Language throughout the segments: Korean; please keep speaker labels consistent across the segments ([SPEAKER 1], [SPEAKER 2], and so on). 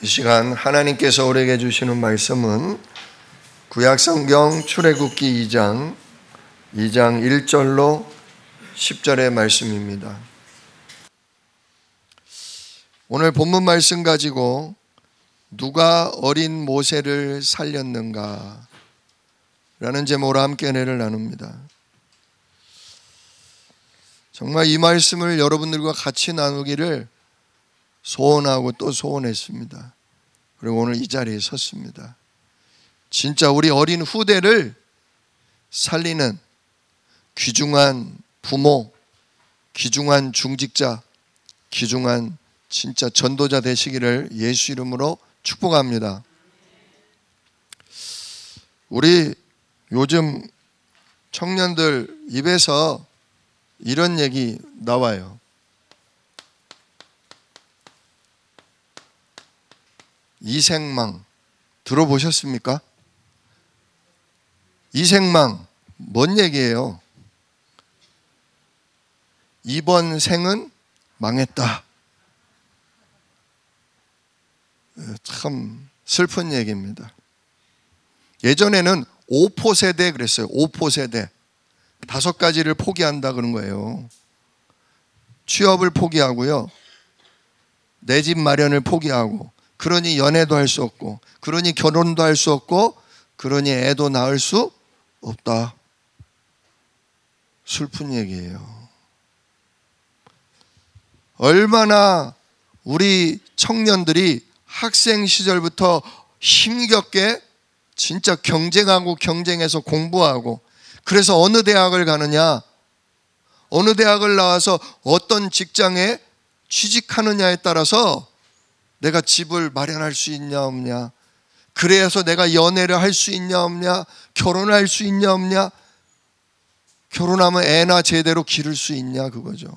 [SPEAKER 1] 이 시간 하나님께서 우리에게 주시는 말씀은 구약성경 출애굽기 2장 1절로 10절의 말씀입니다. 오늘 본문 말씀 가지고 누가 어린 모세를 살렸는가 라는 제목으로 함께 은혜를 나눕니다. 정말 이 말씀을 여러분들과 같이 나누기를 소원하고 또 소원했습니다. 그리고 오늘 이 자리에 섰습니다. 진짜 우리 어린 후대를 살리는 귀중한 부모, 귀중한 중직자, 귀중한 진짜 전도자 되시기를 예수 이름으로 축복합니다. 우리 요즘 청년들 입에서 이런 얘기 나와요. 이생망 들어보셨습니까? 이생망 뭔 얘기예요? 이번 생은 망했다. 참 슬픈 얘기입니다. 예전에는 5포 세대 그랬어요. 5포 세대. 5가지를 포기한다 그런 거예요. 취업을 포기하고요. 내 집 마련을 포기하고, 그러니 연애도 할 수 없고, 그러니 결혼도 할 수 없고, 그러니 애도 낳을 수 없다. 슬픈 얘기예요. 얼마나 우리 청년들이 학생 시절부터 힘겹게 진짜 경쟁해서 공부하고, 그래서 어느 대학을 가느냐, 어느 대학을 나와서 어떤 직장에 취직하느냐에 따라서 내가 집을 마련할 수 있냐 없냐, 그래서 내가 연애를 할 수 있냐 없냐, 결혼을 할 수 있냐 없냐, 결혼하면 애나 제대로 기를 수 있냐 그거죠.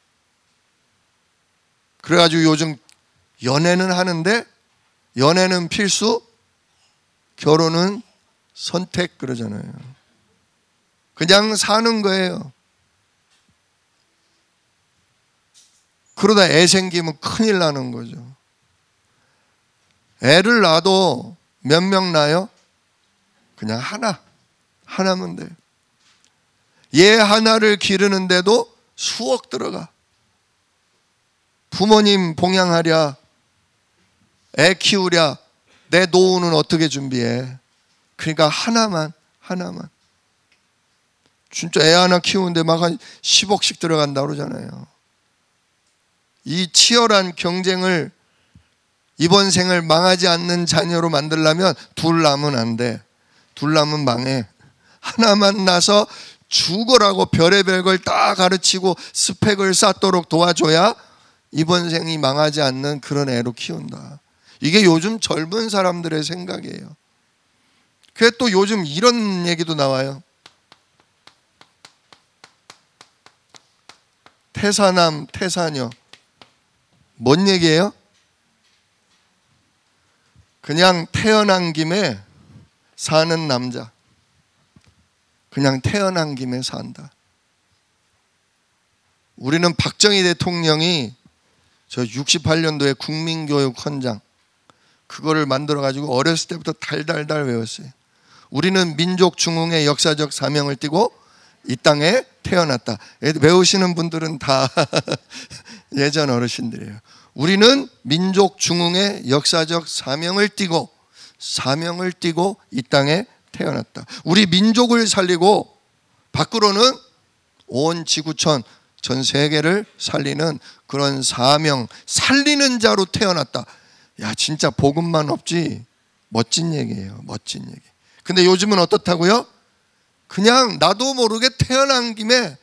[SPEAKER 1] 그래가지고 요즘 연애는 하는데 연애는 필수, 결혼은 선택 그러잖아요. 그냥 사는 거예요. 그러다 애 생기면 큰일 나는 거죠. 애를 낳아도 몇 명 낳아요? 그냥 하나면 돼요. 얘 하나를 기르는데도 수억 들어가. 부모님 봉양하랴, 애 키우랴, 내 노후는 어떻게 준비해? 그러니까 하나만. 진짜 애 하나 키우는데 막 한 10억씩 들어간다고 그러잖아요. 이 치열한 경쟁을 이번 생을 망하지 않는 자녀로 만들려면 둘 낳으면 안 돼. 둘 낳으면 망해. 하나만 낳아서 죽으라고 별의별 걸 다 가르치고 스펙을 쌓도록 도와줘야 이번 생이 망하지 않는 그런 애로 키운다. 이게 요즘 젊은 사람들의 생각이에요. 그래 또 요즘 이런 얘기도 나와요. 태사남, 태사녀. 뭔 얘기예요? 그냥 태어난 김에 사는 남자. 그냥 태어난 김에 산다. 우리는 박정희 대통령이 저 68년도에 국민교육 헌장 그거를 만들어가지고 어렸을 때부터 달달달 외웠어요. 우리는 민족 중흥의 역사적 사명을 띠고 이 땅에 태어났다. 외우시는 분들은 다 예전 어르신들이에요. 우리는 민족 중흥의 역사적 사명을 띠고 이 땅에 태어났다. 우리 민족을 살리고 밖으로는 온 지구촌 전 세계를 살리는 그런 사명, 살리는 자로 태어났다. 야, 진짜 복음만 없지. 멋진 얘기예요. 멋진 얘기. 근데 요즘은 어떻다고요? 그냥 나도 모르게 태어난 김에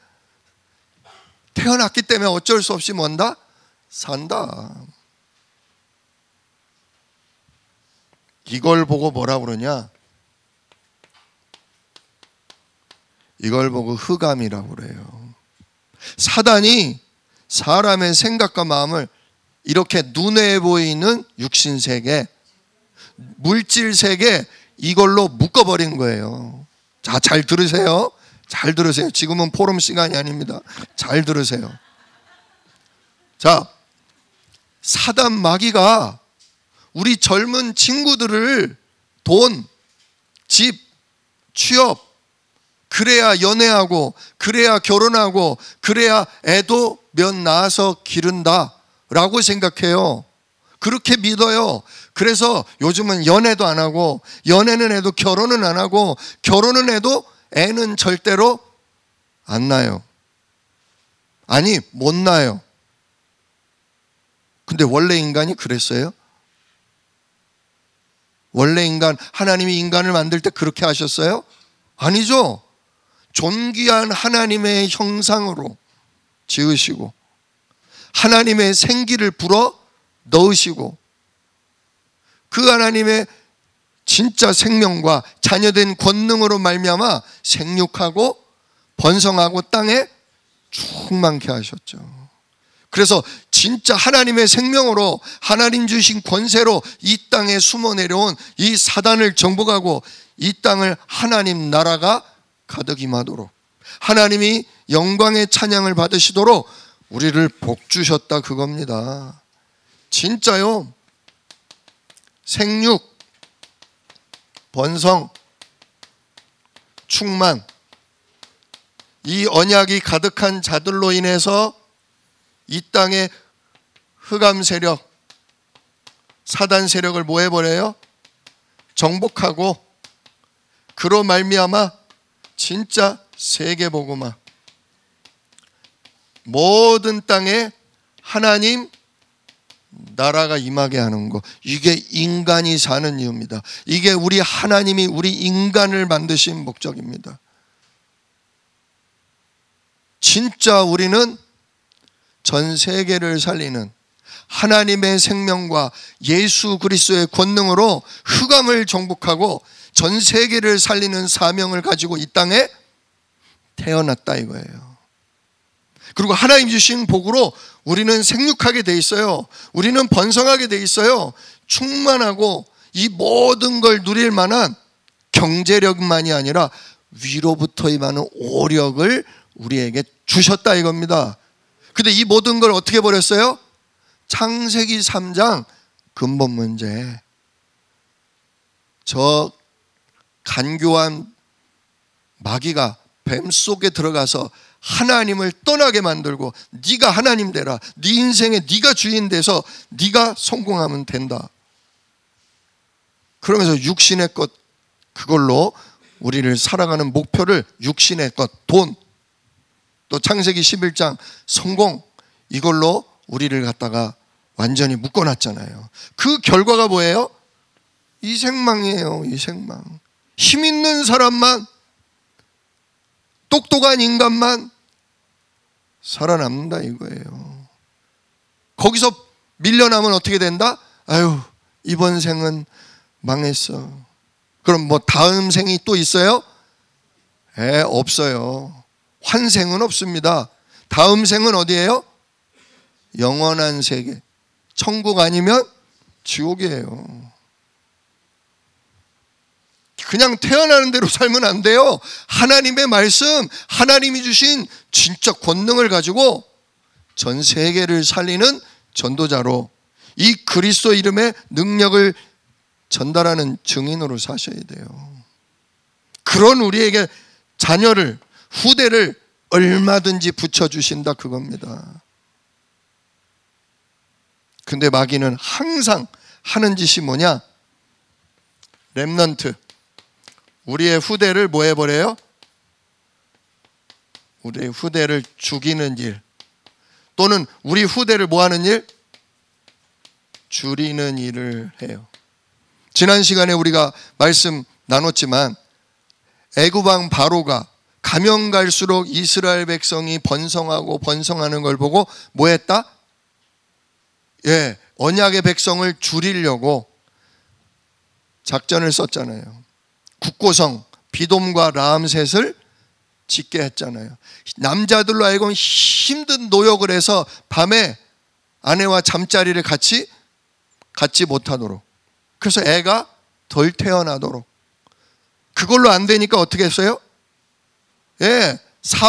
[SPEAKER 1] 태어났기 때문에 어쩔 수 없이 뭔다? 산다. 이걸 보고 뭐라 그러냐? 이걸 보고 흑암이라고 그래요. 사단이 사람의 생각과 마음을 이렇게 눈에 보이는 육신세계, 물질세계 이걸로 묶어버린 거예요. 자, 잘 들으세요. 잘 들으세요. 지금은 포럼 시간이 아닙니다. 잘 들으세요. 자, 사단 마귀가 우리 젊은 친구들을 돈, 집, 취업, 그래야 연애하고, 그래야 결혼하고, 그래야 애도 몇 낳아서 기른다 라고 생각해요. 그렇게 믿어요. 그래서 요즘은 연애도 안 하고, 연애는 해도 결혼은 안 하고, 결혼은 해도 애는 절대로 안 낳아요. 아니, 못 낳아요. 근데 원래 인간이 그랬어요? 원래 인간, 하나님이 인간을 만들 때 그렇게 하셨어요? 아니죠. 존귀한 하나님의 형상으로 지으시고 하나님의 생기를 불어 넣으시고 그 하나님의 진짜 생명과 자녀된 권능으로 말미암아 생육하고 번성하고 땅에 충만케 하셨죠. 그래서 진짜 하나님의 생명으로 하나님 주신 권세로 이 땅에 숨어 내려온 이 사단을 정복하고 이 땅을 하나님 나라가 가득 임하도록 하나님이 영광의 찬양을 받으시도록 우리를 복주셨다 그겁니다. 진짜요. 생육, 번성, 충만, 이 언약이 가득한 자들로 인해서 이 땅의 흑암 세력, 사단 세력을 뭐 해버려요? 정복하고 그로 말미암아 진짜 세계복음화, 모든 땅에 하나님 나라가 임하게 하는 거, 이게 인간이 사는 이유입니다. 이게 우리 하나님이 우리 인간을 만드신 목적입니다. 진짜 우리는 전 세계를 살리는 하나님의 생명과 예수 그리스도의 권능으로 흑암을 정복하고 전 세계를 살리는 사명을 가지고 이 땅에 태어났다 이거예요. 그리고 하나님 주신 복으로 우리는 생육하게 돼 있어요. 우리는 번성하게 돼 있어요. 충만하고 이 모든 걸 누릴 만한 경제력만이 아니라 위로부터 임하는 오력을 우리에게 주셨다 이겁니다. 근데 이 모든 걸 어떻게 버렸어요? 창세기 3장 근본 문제. 저 간교한 마귀가 뱀 속에 들어가서 하나님을 떠나게 만들고 네가 하나님 되라, 네 인생에 네가 주인 돼서 네가 성공하면 된다. 그러면서 육신의 것, 그걸로 우리를 살아가는 목표를 육신의 것, 돈, 또 창세기 11장 성공, 이걸로 우리를 갖다가 완전히 묶어놨잖아요. 그 결과가 뭐예요? 이생망이에요. 이생망. 힘 있는 사람만, 똑똑한 인간만 살아남는다 이거예요. 거기서 밀려나면 어떻게 된다? 아유, 이번 생은 망했어. 그럼 뭐 다음 생이 또 있어요? 없어요. 환생은 없습니다. 다음 생은 어디예요? 영원한 세계. 천국 아니면 지옥이에요. 그냥 태어나는 대로 살면 안 돼요. 하나님의 말씀, 하나님이 주신 진짜 권능을 가지고 전 세계를 살리는 전도자로 이 그리스도 이름의 능력을 전달하는 증인으로 사셔야 돼요. 그런 우리에게 자녀를, 후대를 얼마든지 붙여주신다 그겁니다. 근데 마귀는 항상 하는 짓이 뭐냐? 렘넌트, 우리의 후대를 뭐 해버려요? 우리의 후대를 죽이는 일, 또는 우리 후대를 뭐 하는 일? 줄이는 일을 해요. 지난 시간에 우리가 말씀 나눴지만 애굽 왕 바로가 가면 갈수록 이스라엘 백성이 번성하고 번성하는 걸 보고 뭐 했다? 언약의 백성을 줄이려고 작전을 썼잖아요. 국고성 비돔과 라암셋을 짓게 했잖아요. 남자들로 하여금 힘든 노력을 해서 밤에 아내와 잠자리를 같이 갖지 못하도록, 그래서 애가 덜 태어나도록. 그걸로 안 되니까 어떻게 했어요?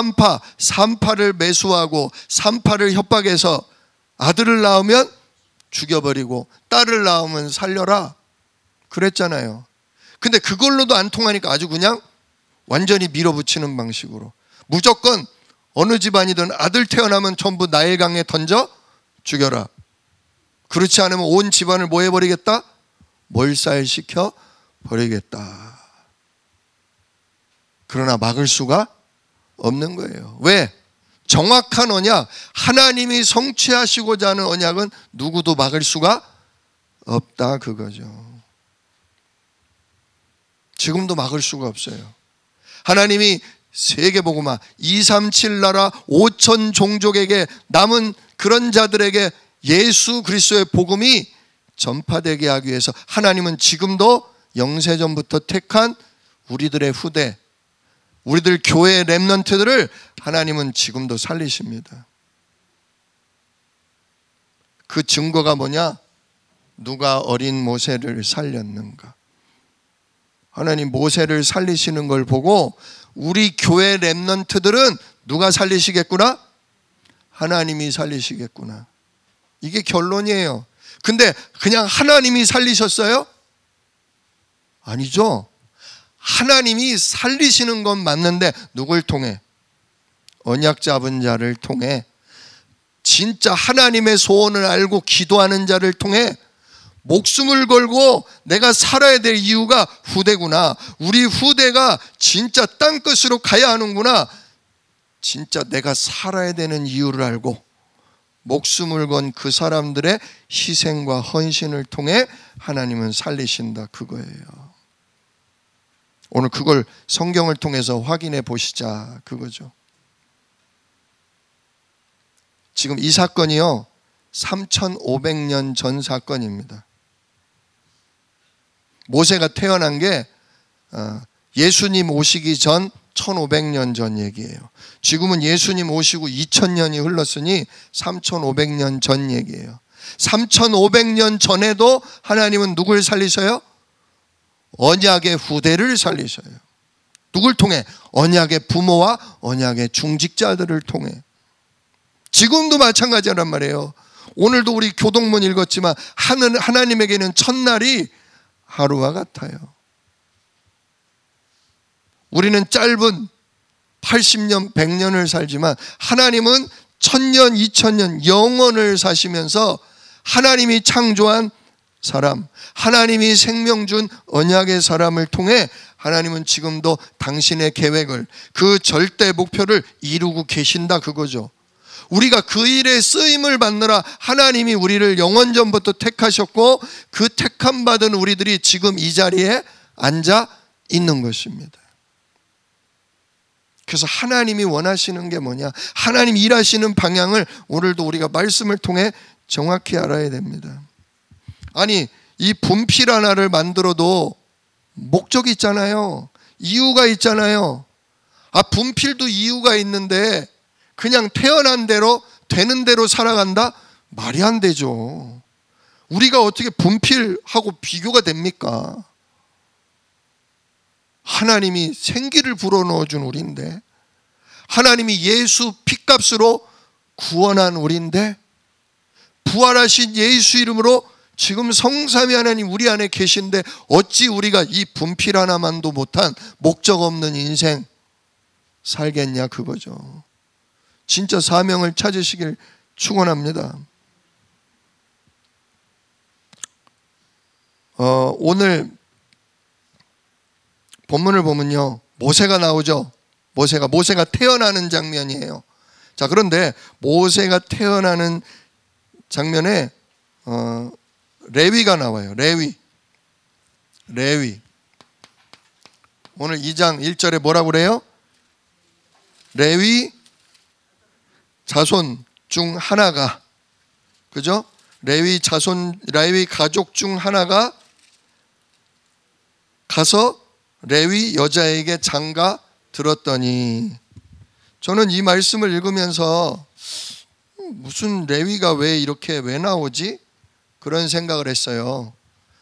[SPEAKER 1] 산파를 매수하고 산파를 협박해서 아들을 낳으면 죽여버리고 딸을 낳으면 살려라 그랬잖아요. 근데 그걸로도 안 통하니까 아주 그냥 완전히 밀어붙이는 방식으로 무조건 어느 집안이든 아들 태어나면 전부 나일강에 던져 죽여라. 그렇지 않으면 온 집안을 뭐 해버리겠다? 몰살시켜 버리겠다. 그러나 막을 수가 없는 거예요. 왜? 정확한 언약, 하나님이 성취하시고자 하는 언약은 누구도 막을 수가 없다 그거죠. 지금도 막을 수가 없어요. 하나님이 세계복음화 237 나라 5천 종족에게 남은 그런 자들에게 예수 그리스도의 복음이 전파되게 하기 위해서 하나님은 지금도 영세전부터 택한 우리들의 후대, 우리들 교회의 렘넌트들을 하나님은 지금도 살리십니다. 그 증거가 뭐냐? 누가 어린 모세를 살렸는가? 하나님 모세를 살리시는 걸 보고 우리 교회 렘넌트들은 누가 살리시겠구나? 하나님이 살리시겠구나. 이게 결론이에요. 근데 그냥 하나님이 살리셨어요? 아니죠. 하나님이 살리시는 건 맞는데 누굴 통해? 언약 잡은 자를 통해, 진짜 하나님의 소원을 알고 기도하는 자를 통해 목숨을 걸고 내가 살아야 될 이유가 후대구나. 우리 후대가 진짜 땅끝으로 가야 하는구나. 진짜 내가 살아야 되는 이유를 알고 목숨을 건 그 사람들의 희생과 헌신을 통해 하나님은 살리신다 그거예요. 오늘 그걸 성경을 통해서 확인해 보시자 그거죠. 지금 이 사건이요 3500년 전 사건입니다. 모세가 태어난 게 예수님 오시기 전 1500년 전 얘기예요. 지금은 예수님 오시고 2000년이 흘렀으니 3500년 전 얘기예요. 3500년 전에도 하나님은 누굴 살리셔요? 언약의 후대를 살리셔요. 누굴 통해? 언약의 부모와 언약의 중직자들을 통해. 지금도 마찬가지란 말이에요. 오늘도 우리 교동문 읽었지만 하나님에게는 첫날이 하루와 같아요. 우리는 짧은 80년, 100년을 살지만 하나님은 1000년, 2000년 영원을 사시면서 하나님이 창조한 사람, 하나님이 생명 준 언약의 사람을 통해 하나님은 지금도 당신의 계획을, 그 절대 목표를 이루고 계신다 그거죠. 우리가 그 일에 쓰임을 받느라 하나님이 우리를 영원전부터 택하셨고 그 택함 받은 우리들이 지금 이 자리에 앉아 있는 것입니다. 그래서 하나님이 원하시는 게 뭐냐? 하나님 일하시는 방향을 오늘도 우리가 말씀을 통해 정확히 알아야 됩니다. 아니, 이 분필 하나를 만들어도 목적이 있잖아요. 이유가 있잖아요. 분필도 이유가 있는데 그냥 태어난 대로 되는 대로 살아간다? 말이 안 되죠. 우리가 어떻게 분필하고 비교가 됩니까? 하나님이 생기를 불어넣어 준 우리인데, 하나님이 예수 피값으로 구원한 우리인데, 부활하신 예수 이름으로 지금 성삼위 하나님 우리 안에 계신데 어찌 우리가 이 분필 하나만도 못한 목적 없는 인생 살겠냐 그거죠. 진짜 사명을 찾으시길 축원합니다. 오늘 본문을 보면요 모세가 나오죠. 모세가 태어나는 장면이에요. 자, 그런데 모세가 태어나는 장면에 레위가 나와요. 레위. 오늘 2장 1절에 뭐라고 그래요? 레위 자손 중 하나가, 그죠? 레위 가족 중 하나가 가서 레위 여자에게 장가 들었더니, 저는 이 말씀을 읽으면서 무슨 레위가 왜 나오지? 그런 생각을 했어요.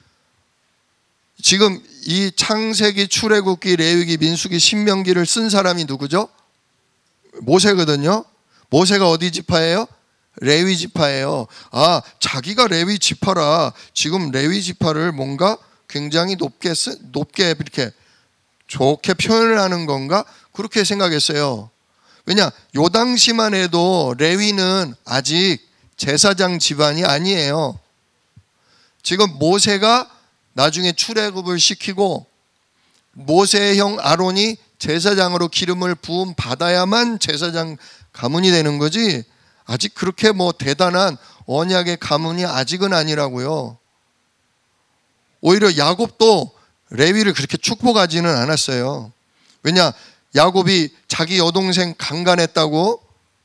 [SPEAKER 1] 지금 이 창세기, 출애굽기, 레위기, 민수기, 신명기를 쓴 사람이 누구죠? 모세거든요. 모세가 어디 지파예요? 레위 지파예요. 아, 자기가 레위 지파라 지금 레위 지파를 뭔가 굉장히 높게 이렇게 좋게 표현을 하는 건가? 그렇게 생각했어요. 왜냐, 요 당시만 해도 레위는 아직 제사장 집안이 아니에요. 지금 모세가 나중에 출애굽을 시키고 모세의 형 아론이 제사장으로 기름을 부음 받아야만 제사장 가문이 되는 거지, 아직 그렇게 뭐 대단한 언약의 가문이 아직은 아니라고요. 오히려 야곱도 레위를 그렇게 축복하지는 않았어요. 왜냐, 야곱이 자기 여동생 강간했다고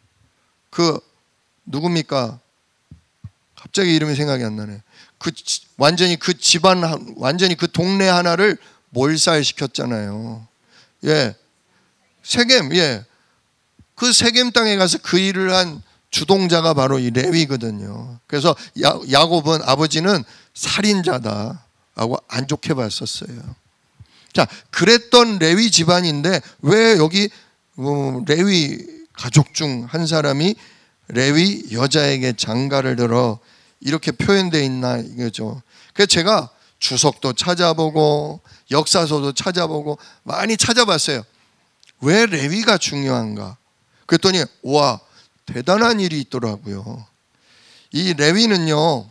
[SPEAKER 1] 누굽니까? 갑자기 이름이 생각이 안 나네. 완전히 그 집안, 완전히 그 동네 하나를 몰살시켰잖아요. 예. 세겜, 예. 그 세겜 땅에 가서 그 일을 한 주동자가 바로 이 레위거든요. 그래서 야곱은 아버지는 살인자다라고 안 좋게 봤었어요. 자, 그랬던 레위 집안인데 왜 여기 레위 가족 중 한 사람이 레위 여자에게 장가를 들어 이렇게 표현되어 있나 이거죠. 그래서 제가 주석도 찾아보고 역사서도 찾아보고 많이 찾아봤어요. 왜 레위가 중요한가? 그랬더니 와, 대단한 일이 있더라고요. 이 레위는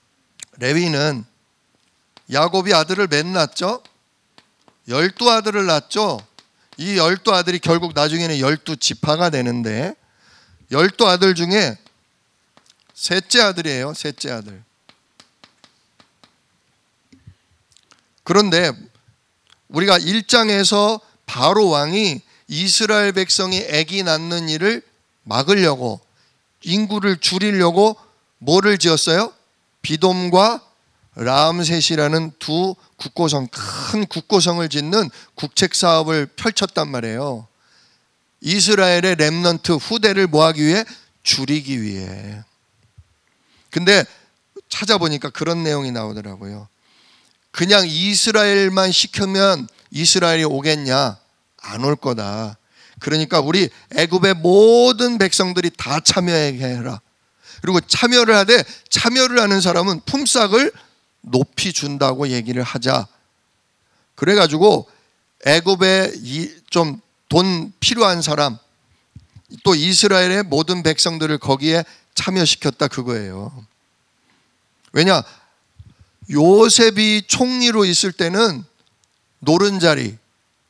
[SPEAKER 1] 야곱이 아들을 몇 낳았죠? 12아들을 낳았죠. 이 12아들이 결국 나중에는 12지파가 되는데 12아들 중에 셋째 아들이에요. 셋째 아들. 그런데 우리가 1장에서 바로 왕이 이스라엘 백성이 아기 낳는 일을 막으려고, 인구를 줄이려고 뭐를 지었어요? 비돔과 라암셋이라는 두 국고성, 큰 국고성을 짓는 국책 사업을 펼쳤단 말이에요. 이스라엘의 렘넌트 후대를 뭐하기 위해? 줄이기 위해. 근데 찾아보니까 그런 내용이 나오더라고요. 그냥 이스라엘만 시키면 이스라엘이 오겠냐? 안 올 거다. 그러니까 우리 애굽의 모든 백성들이 다 참여하게 해라. 그리고 참여를 하는 사람은 품삯을 높이 준다고 얘기를 하자. 그래가지고 애굽에 좀 돈 필요한 사람, 또 이스라엘의 모든 백성들을 거기에 참여시켰다 그거예요. 왜냐, 요셉이 총리로 있을 때는 노른자리,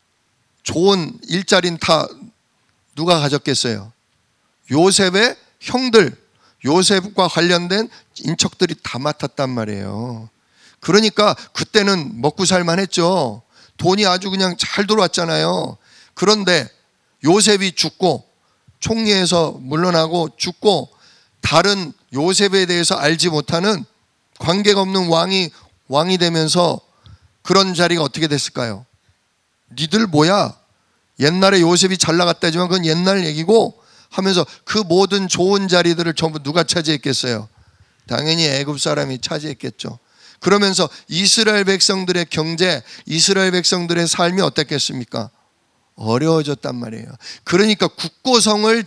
[SPEAKER 1] 좋은 일자리는 다 누가 가졌겠어요? 요셉의 형들, 요셉과 관련된 인척들이 다 맡았단 말이에요. 그러니까 그때는 먹고 살만 했죠. 돈이 아주 그냥 잘 들어왔잖아요. 그런데 요셉이 죽고, 총리에서 물러나고 죽고, 다른 요셉에 대해서 알지 못하는 관계가 없는 왕이 되면서 그런 자리가 어떻게 됐을까요? 니들 뭐야? 옛날에 요셉이 잘 나갔다지만 그건 옛날 얘기고 하면서 그 모든 좋은 자리들을 전부 누가 차지했겠어요? 당연히 애굽 사람이 차지했겠죠. 그러면서 이스라엘 백성들의 경제, 이스라엘 백성들의 삶이 어땠겠습니까? 어려워졌단 말이에요. 그러니까 국고성을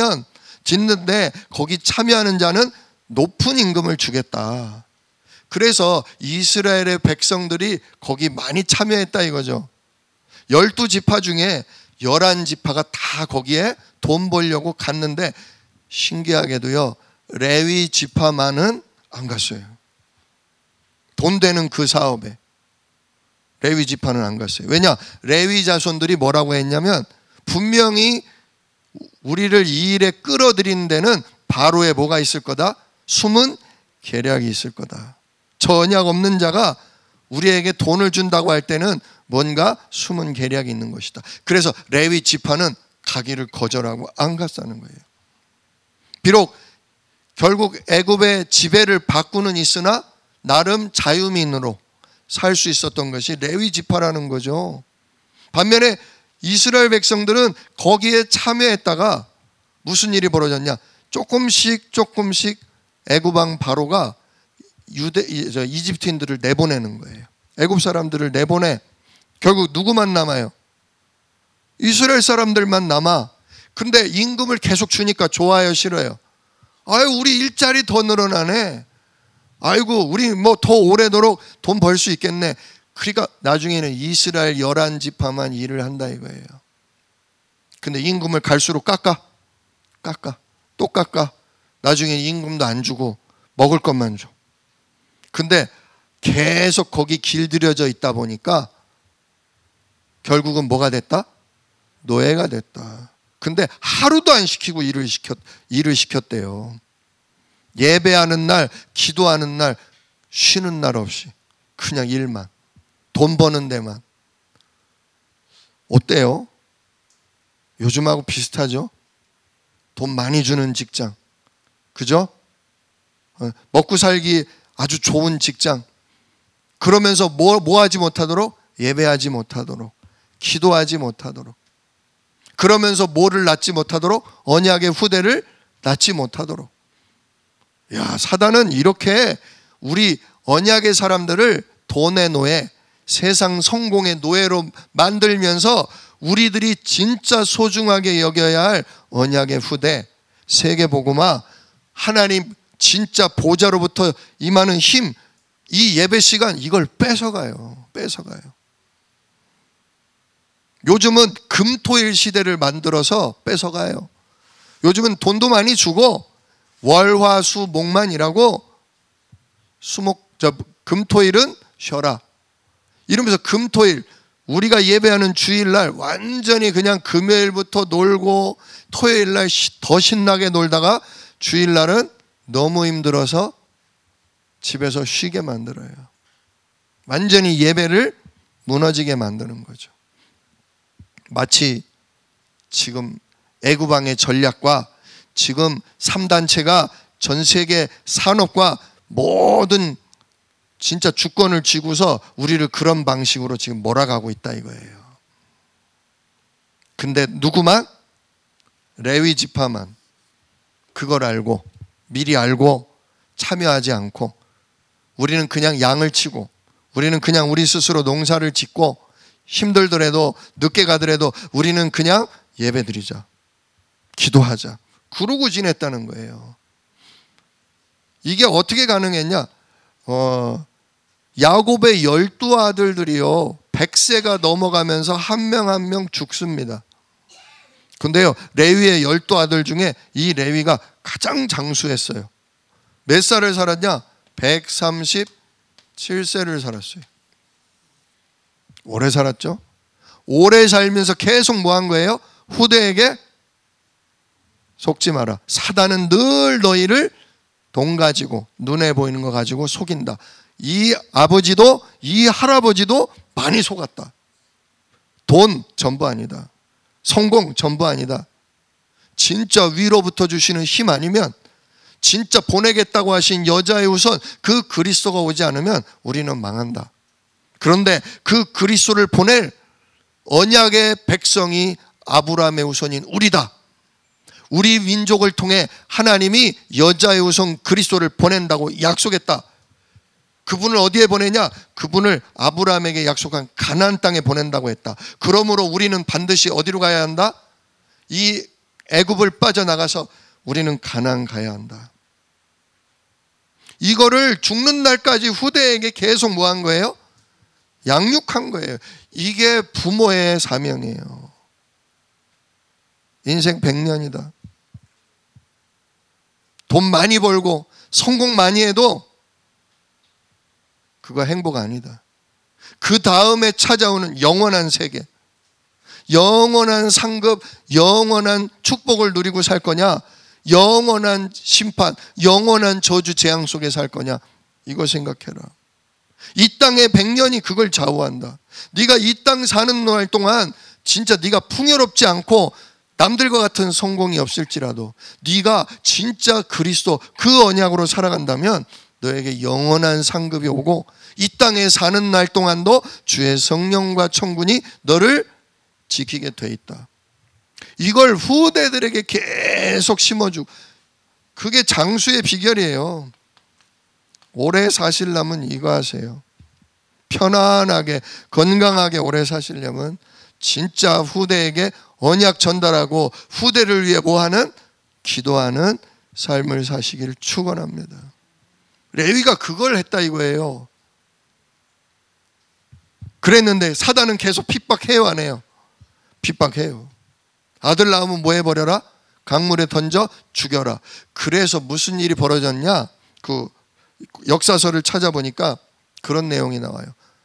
[SPEAKER 1] 짓는데 거기 참여하는 자는 높은 임금을 주겠다. 그래서 이스라엘의 백성들이 거기 많이 참여했다 이거죠. 12지파 중에 11지파가 다 거기에 돈 벌려고 갔는데 신기하게도요, 레위 지파만은 안 갔어요. 돈 되는 그 사업에 레위 지파는 안 갔어요. 왜냐, 레위 자손들이 뭐라고 했냐면 분명히 우리를 이 일에 끌어들이는 데는 바로에 뭐가 있을 거다? 숨은 계략이 있을 거다. 저 언약 없는 자가 우리에게 돈을 준다고 할 때는 뭔가 숨은 계략이 있는 것이다. 그래서 레위 지파는 가기를 거절하고 안 갔다는 거예요. 비록 결국 애굽의 지배를 받고는 있으나 나름 자유민으로 살 수 있었던 것이 레위 지파라는 거죠. 반면에 이스라엘 백성들은 거기에 참여했다가 무슨 일이 벌어졌냐? 조금씩 애굽 왕 바로가 이집트인들을 내보내는 거예요. 애굽 사람들을 내보내. 결국 누구만 남아요? 이스라엘 사람들만 남아. 근데 임금을 계속 주니까 좋아요, 싫어요? 아유, 우리 일자리 더 늘어나네. 아이고, 우리 뭐 더 오래도록 돈 벌 수 있겠네. 그러니까 나중에는 이스라엘 11지파만 일을 한다 이거예요. 근데 임금을 갈수록 깎아. 또 깎아. 나중에 임금도 안 주고 먹을 것만 줘. 근데 계속 거기 길들여져 있다 보니까 결국은 뭐가 됐다? 노예가 됐다. 근데 하루도 안 시키고 일을 시켰대요. 예배하는 날, 기도하는 날, 쉬는 날 없이 그냥 일만, 돈 버는 데만. 어때요? 요즘하고 비슷하죠? 돈 많이 주는 직장, 그죠? 먹고 살기 아주 좋은 직장. 그러면서 뭐 하지 못하도록? 예배하지 못하도록, 기도하지 못하도록. 그러면서 뭐를 낳지 못하도록? 언약의 후대를 낳지 못하도록. 야, 사단은 이렇게 우리 언약의 사람들을 돈의 노예, 세상 성공의 노예로 만들면서 우리들이 진짜 소중하게 여겨야 할 언약의 후대, 세계복음화, 하나님 진짜 보좌로부터 임하는 힘, 이 예배 시간, 이걸 뺏어가요. 요즘은 금토일 시대를 만들어서 뺏어가요. 요즘은 돈도 많이 주고 월화수 목만 일하고 금토일은 쉬어라 이러면서 금토일, 우리가 예배하는 주일날 완전히 그냥 금요일부터 놀고 토요일날 더 신나게 놀다가 주일날은 너무 힘들어서 집에서 쉬게 만들어요. 완전히 예배를 무너지게 만드는 거죠. 마치 지금 애구방의 전략과 지금 3단체가 전 세계 산업과 모든 진짜 주권을 쥐고서 우리를 그런 방식으로 지금 몰아가고 있다 이거예요. 근데 누구만? 레위 지파만 그걸 알고 미리 알고 참여하지 않고, 우리는 그냥 양을 치고, 우리는 그냥 우리 스스로 농사를 짓고, 힘들더라도 늦게 가더라도 우리는 그냥 예배드리자, 기도하자, 그러고 지냈다는 거예요. 이게 어떻게 가능했냐? 야곱의 12아들들이요 100세가 넘어가면서 한 명 한 명 죽습니다. 근데요, 레위의 12아들 중에 이 레위가 가장 장수했어요. 몇 살을 살았냐? 137세를 살았어요. 오래 살았죠? 오래 살면서 계속 뭐 한 거예요? 후대에게 속지 마라. 사단은 늘 너희를 돈 가지고, 눈에 보이는 거 가지고 속인다. 이 아버지도 이 할아버지도 많이 속았다. 돈 전부 아니다. 성공 전부 아니다. 진짜 위로부터 주시는 힘 아니면, 진짜 보내겠다고 하신 여자의 우선 그 그리스도가 오지 않으면 우리는 망한다. 그런데 그 그리스도를 보낼 언약의 백성이 아브라함의 우선인 우리다. 우리 민족을 통해 하나님이 여자의 우선 그리스도를 보낸다고 약속했다. 그분을 어디에 보내냐? 그분을 아브라함에게 약속한 가나안 땅에 보낸다고 했다. 그러므로 우리는 반드시 어디로 가야 한다? 이 애굽을 빠져나가서 우리는 가나안 가야 한다. 이거를 죽는 날까지 후대에게 계속 뭐 한 거예요? 양육한 거예요. 이게 부모의 사명이에요. 인생 100년이다. 돈 많이 벌고 성공 많이 해도 그거 행복 아니다. 그 다음에 찾아오는 영원한 세계, 영원한 상급, 영원한 축복을 누리고 살 거냐, 영원한 심판, 영원한 저주 재앙 속에 살 거냐, 이거 생각해라. 이 땅의 100년이 그걸 좌우한다. 네가 이 땅 사는 날 동안 진짜 네가 풍요롭지 않고 남들과 같은 성공이 없을지라도 네가 진짜 그리스도 그 언약으로 살아간다면 너에게 영원한 상급이 오고, 이 땅에 사는 날 동안도 주의 성령과 천군이 너를 지키게 돼 있다. 이걸 후대들에게 계속 심어주고, 그게 장수의 비결이에요. 오래 사시려면 이거 하세요. 편안하게 건강하게 오래 사시려면 진짜 후대에게 언약 전달하고 후대를 위해 뭐 하는? 기도하는 삶을 사시기를 축원합니다. 레위가 그걸 했다 이거예요. 그랬는데 사단은 계속 핍박해요, 안 해요? 핍박해요. 아들 낳으면 뭐 해버려라? 강물에 던져 죽여라. 그래서 무슨 일이 벌어졌냐? 그 역사서를 찾아보니까 그런 내용이 나와요.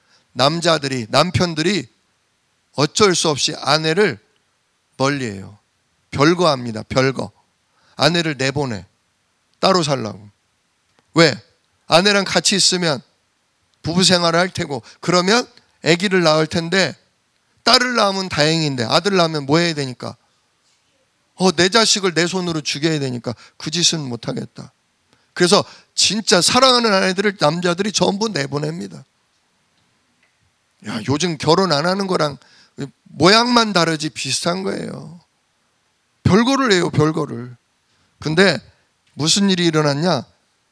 [SPEAKER 1] 남편들이 어쩔 수 없이 아내를 멀리해요. 별거합니다. 별거. 아내를 내보내. 따로 살라고. 왜? 아내랑 같이 있으면 부부 생활을 할 테고, 그러면 아기를 낳을 텐데, 딸을 낳으면 다행인데 아들 낳으면 뭐 해야 되니까? 내 자식을 내 손으로 죽여야 되니까 그 짓은 못하겠다. 그래서 진짜 사랑하는 아내들을 남자들이 전부 내보냅니다. 야, 요즘 결혼 안 하는 거랑 모양만 다르지 비슷한 거예요. 별거를 해요, 별거를. 근데 무슨 일이 일어났냐?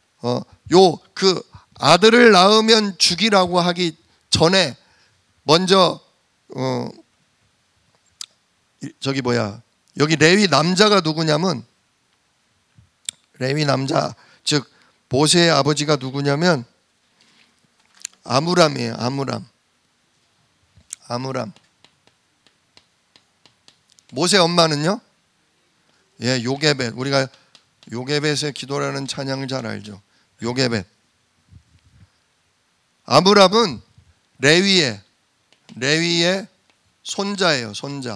[SPEAKER 1] 그 아들을 낳으면 죽이라고 하기 전에 먼저 여기 레위 남자가 누구냐면, 레위 남자 즉 모세의 아버지가 누구냐면 아므람이에요. 아므람. 모세 엄마는요? 요게벳. 우리가 요게벳의 기도라는 찬양을 잘 알죠. 요게벳. 아므람은 레위의 손자예요. 손자.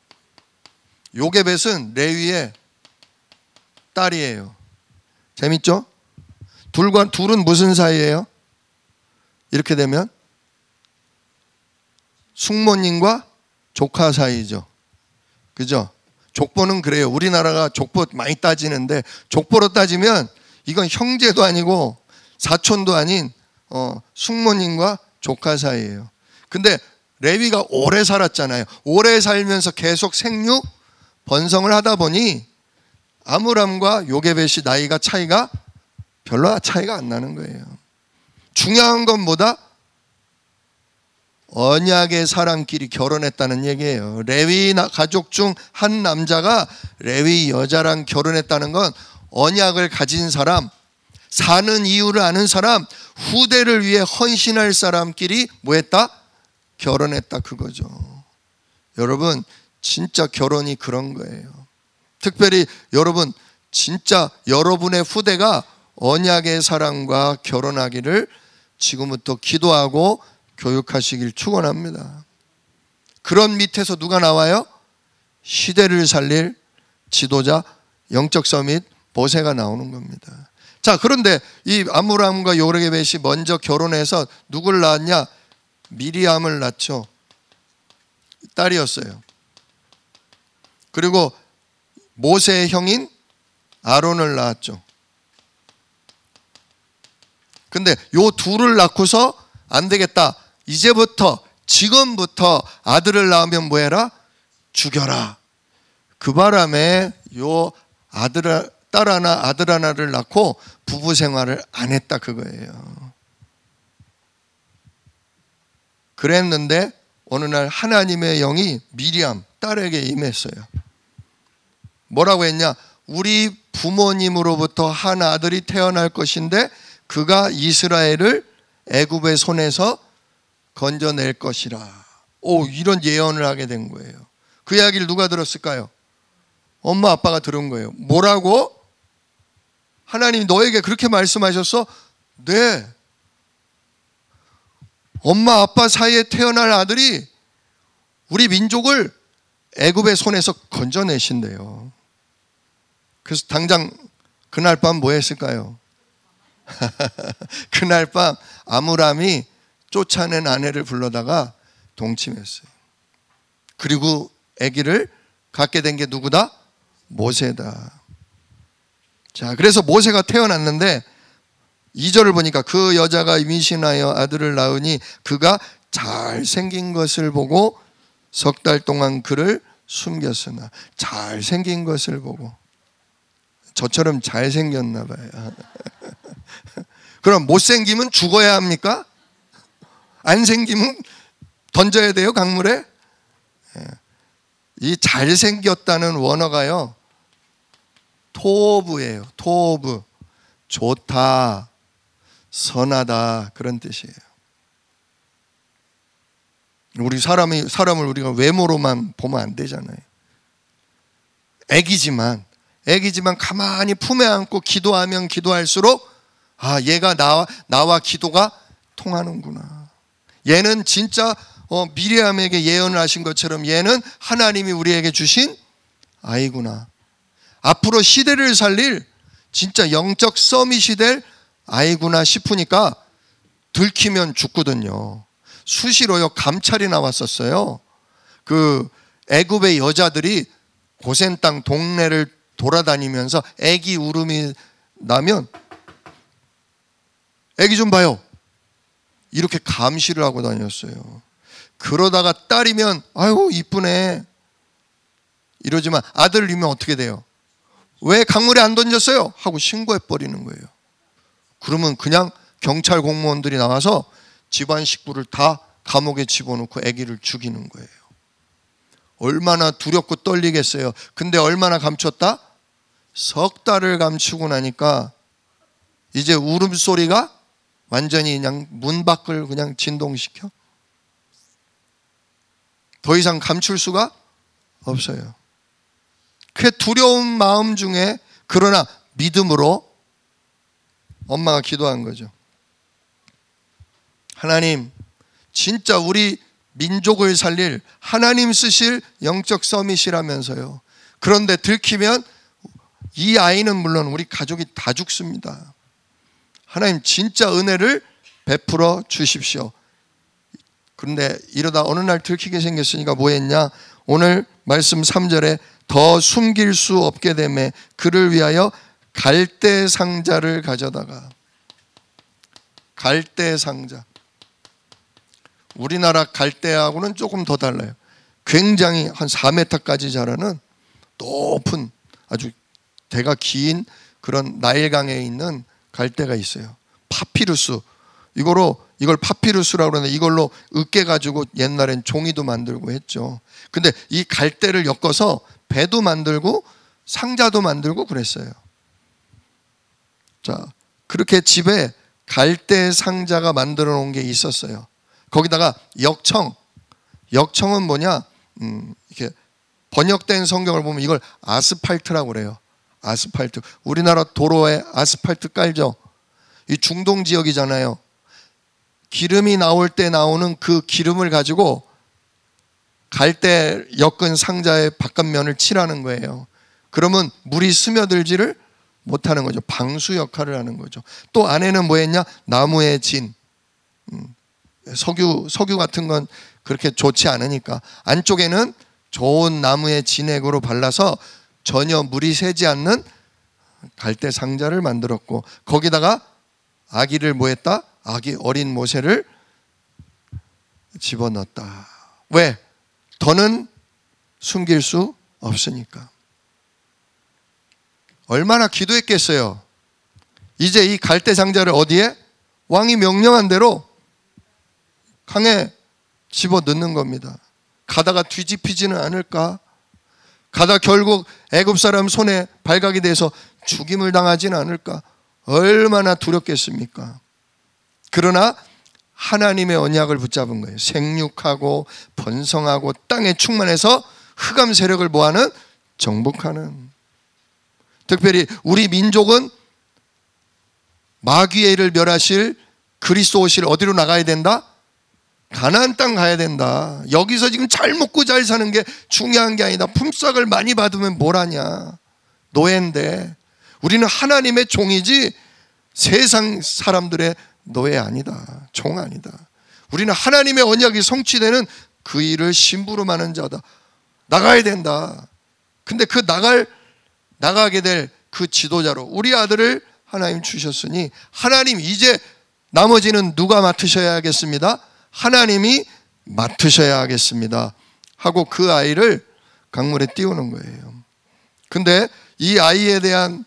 [SPEAKER 1] 요게벳은 레위의 딸이에요. 재밌죠? 둘은 무슨 사이예요? 이렇게 되면 숙모님과 조카 사이죠. 그죠? 족보는 그래요. 우리나라가 족보 많이 따지는데, 족보로 따지면 이건 형제도 아니고 사촌도 아닌 숙모님과 조카 사이예요. 근데 레위가 오래 살았잖아요. 오래 살면서 계속 생육 번성을 하다 보니 아므람과 요게벳이 나이가 차이가 별로 차이가 안 나는 거예요. 중요한 건 뭐다? 언약의 사람끼리 결혼했다는 얘기예요. 레위 가족 중 한 남자가 레위 여자랑 결혼했다는 건 언약을 가진 사람, 사는 이유를 아는 사람, 후대를 위해 헌신할 사람끼리 뭐 했다? 결혼했다, 그거죠. 여러분, 진짜 결혼이 그런 거예요. 특별히 여러분, 진짜 여러분의 후대가 언약의 사람과 결혼하기를 지금부터 기도하고 교육하시길 축원합니다. 그런 밑에서 누가 나와요? 시대를 살릴 지도자, 영적 서밋 모세가 나오는 겁니다. 자, 그런데 이 아므람과 요게벳이 먼저 결혼해서 누굴 낳았냐? 미리암을 낳죠. 딸이었어요. 그리고 모세의 형인 아론을 낳았죠. 근데 요 둘을 낳고서 안 되겠다. 지금부터 아들을 낳으면 뭐 해라? 죽여라. 그 바람에 요 딸 하나, 아들 하나를 낳고 부부 생활을 안 했다, 그거예요. 그랬는데 어느 날 하나님의 영이 미리암 딸에게 임했어요. 뭐라고 했냐? 우리 부모님으로부터 한 아들이 태어날 것인데 그가 이스라엘을 애굽의 손에서 건져낼 것이라. 이런 예언을 하게 된 거예요. 그 이야기를 누가 들었을까요? 엄마 아빠가 들은 거예요. 뭐라고? 하나님이 너에게 그렇게 말씀하셨어? 네. 엄마 아빠 사이에 태어날 아들이 우리 민족을 애굽의 손에서 건져내신대요. 그래서 당장 그날 밤 뭐 했을까요? 그날 밤 아므람이 쫓아낸 아내를 불러다가 동침했어요. 그리고 아기를 갖게 된 게 누구다? 모세다. 자, 그래서 모세가 태어났는데 2절을 보니까 그 여자가 임신하여 아들을 낳으니 그가 잘생긴 것을 보고 석 달 동안 그를 숨겼으나. 잘생긴 것을 보고. 저처럼 잘생겼나 봐요. 그럼 못생기면 죽어야 합니까? 안 생기면 던져야 돼요, 강물에? 이 잘생겼다는 원어가요, 토브예요. 토브. 좋다, 선하다, 그런 뜻이에요. 우리 사람을 우리가 외모로만 보면 안 되잖아요. 애기지만 가만히 품에 안고 기도하면 기도할수록 얘가 나와 기도가 통하는구나. 얘는 진짜 미리암에게 예언을 하신 것처럼 얘는 하나님이 우리에게 주신 아이구나. 앞으로 시대를 살릴 진짜 영적 서밋이 될 아이구나 싶으니까 들키면 죽거든요. 수시로요 감찰이 나왔었어요. 그 애굽의 여자들이 고센 땅 동네를 돌아다니면서 애기 울음이 나면 애기 좀 봐요, 이렇게 감시를 하고 다녔어요. 그러다가 딸이면 아유 이쁘네 이러지만 아들이면 어떻게 돼요? 왜 강물에 안 던졌어요? 하고 신고해 버리는 거예요. 그러면 그냥 경찰 공무원들이 나와서 집안 식구를 다 감옥에 집어넣고 아기를 죽이는 거예요. 얼마나 두렵고 떨리겠어요. 근데 얼마나 감췄다? 석 달을 감추고 나니까 이제 울음소리가 완전히 그냥 문 밖을 그냥 진동시켜. 더 이상 감출 수가 없어요. 그 두려운 마음 중에 그러나 믿음으로 엄마가 기도한 거죠. 하나님, 진짜 우리 민족을 살릴 하나님 쓰실 영적 서밋이라면서요. 그런데 들키면 이 아이는 물론 우리 가족이 다 죽습니다. 하나님 진짜 은혜를 베풀어 주십시오. 그런데 이러다 어느 날 들키게 생겼으니까 뭐 했냐? 오늘 말씀 3절에 더 숨길 수 없게 되매 그를 위하여 갈대 상자를 가져다가. 갈대 상자. 우리나라 갈대하고는 조금 더 달라요. 굉장히 한 4m까지 자라는 높은 아주 대가 긴 그런 나일강에 있는 갈대가 있어요. 파피루스. 이걸 파피루스라고 그러는데 이걸로 으깨 가지고 옛날엔 종이도 만들고 했죠. 근데 이 갈대를 엮어서 배도 만들고 상자도 만들고 그랬어요. 자, 그렇게 집에 갈대 상자가 만들어 놓은 게 있었어요. 거기다가 역청은 뭐냐? 이렇게 번역된 성경을 보면 이걸 아스팔트라고 그래요. 아스팔트. 우리나라 도로에 아스팔트 깔죠. 이 중동 지역이잖아요. 기름이 나올 때 나오는 그 기름을 가지고 갈대 엮은 상자의 바깥면을 칠하는 거예요. 그러면 물이 스며들지를 못하는 거죠. 방수 역할을 하는 거죠. 또 안에는 뭐 했냐? 나무의 진. 석유 같은 건 그렇게 좋지 않으니까 안쪽에는 좋은 나무의 진액으로 발라서 전혀 물이 새지 않는 갈대 상자를 만들었고 거기다가 아기를 뭐 했다? 아기 어린 모세를 집어넣었다. 왜? 더는 숨길 수 없으니까. 얼마나 기도했겠어요. 이제 이 갈대 상자를 어디에? 왕이 명령한 대로 강에 집어넣는 겁니다. 가다가 뒤집히지는 않을까? 가다 결국 애굽 사람 손에 발각이 돼서 죽임을 당하지는 않을까? 얼마나 두렵겠습니까? 그러나 하나님의 언약을 붙잡은 거예요. 생육하고 번성하고 땅에 충만해서 흑암 세력을 뭐하는? 정복하는. 특별히 우리 민족은 마귀의 일을 멸하실 그리스도 오실 어디로 나가야 된다? 가나안 땅 가야 된다. 여기서 지금 잘 먹고 잘 사는 게 중요한 게 아니다. 품삯을 많이 받으면 뭘 하냐. 노예인데 우리는 하나님의 종이지 세상 사람들의 노예 아니다. 종 아니다. 우리는 하나님의 언약이 성취되는 그 일을 심부름하는 자다. 나가야 된다. 근데 그 나가게 될 그 지도자로 우리 아들을 하나님 주셨으니 하나님 이제 나머지는 누가 맡으셔야 하겠습니다? 하나님이 맡으셔야 하겠습니다 하고 그 아이를 강물에 띄우는 거예요. 근데 이 아이에 대한